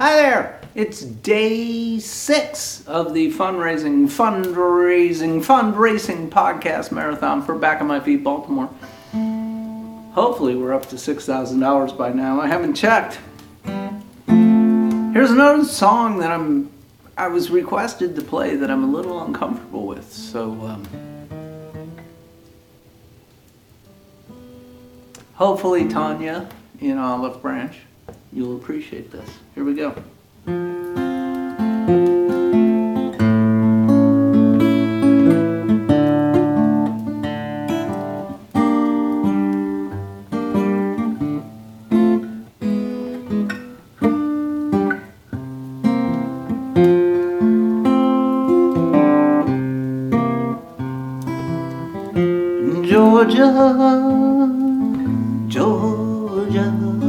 Hi there! It's day 6 of the fundraising podcast marathon for Back on My Feet Baltimore. Hopefully we're up to $6,000 by now. I haven't checked. Here's another song that I was requested to play that I'm a little uncomfortable with. So hopefully Tanya in Olive Branch, you'll appreciate this. Here we go. Georgia,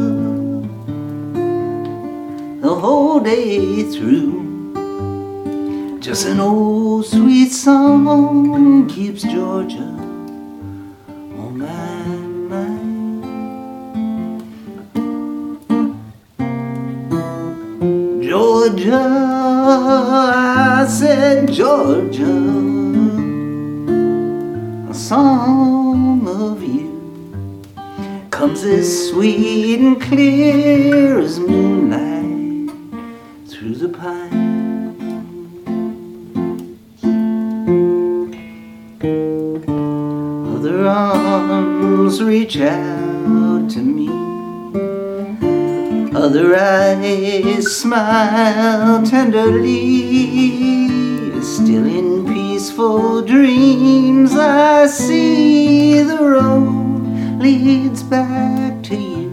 the whole day through, just an old sweet song keeps Georgia on my mind. Georgia, I said Georgia, a song of you comes as sweet and clear as moonlight through the pines. Other arms reach out to me, other eyes smile tenderly. Still in peaceful dreams I see the road leads back to you.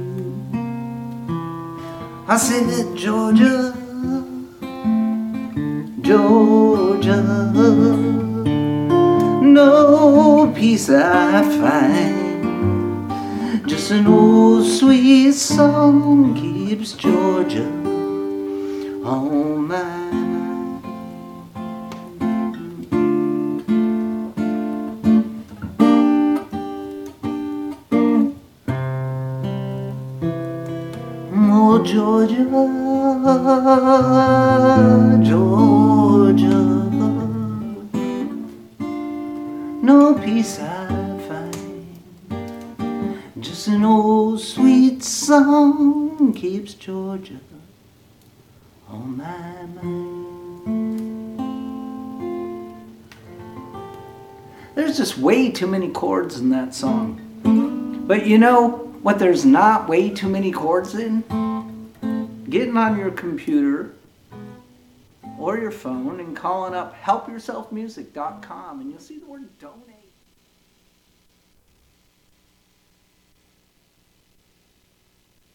I said, Georgia, Georgia, no peace I find, just an old sweet song keeps Georgia on my mind. Oh, Georgia, Georgia, no peace I find, just an old sweet song keeps Georgia on my mind. There's just way too many chords in that song. But you know what there's not way too many chords in? Getting on your computer or your phone and calling up helpyourselfmusic.com and you'll see the word donate.